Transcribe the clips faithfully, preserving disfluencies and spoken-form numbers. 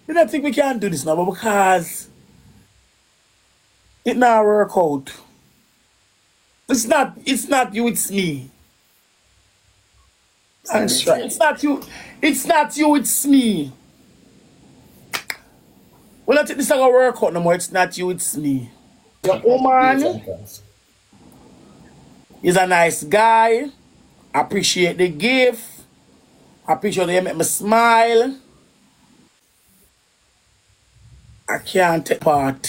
You don't think we can do this now, but because it not work out. It's not, it's not you, it's me. I'm sure. It's not you, it's not you, it's me. Well, I think this is gonna work out no more. It's not you, it's me. Your woman is a nice guy. Appreciate the gift. Appreciate they make me smile. I can't take part.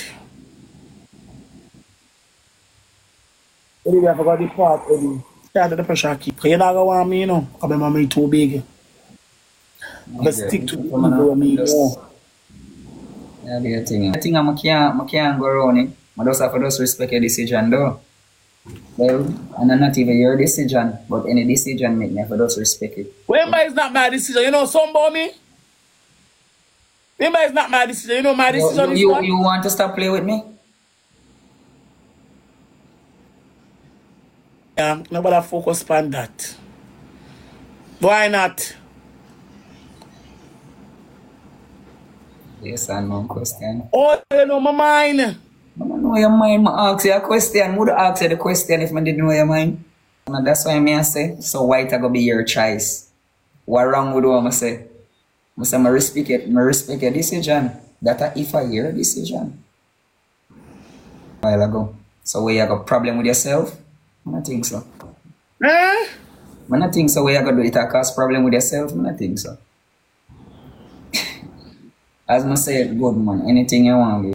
Anyway, I forgot the part, Eddie. Start the pressure keep. You don't want me, you know. Because my mommy too big. But stick to the people with me more. Yeah, the thing. I think I can't, I can't go around it. I just have to just respect your decision, though. Well, and I'm not even your decision, but any decision make me have to just respect it. Remember, it's not my decision. You know something about me? Remember, it's not my decision. You know my decision you, is you, what? you want to stop playing with me? Yeah, nobody focus on that. Why not? Yes or no question. Oh, you know my mind. I don't know your mind. I ask you a question. Would I ask you the question if I didn't know your mind? And that's why I say, so white I go be your choice. What wrong with what I say? I say, I respect it. I respect your decision. That a if I your decision. A while ago. So where you got problem with yourself? I don't think so. Eh? I don't think so. Where you got do it a cause problem with yourself? I don't think so. As I said, good man. Anything you want.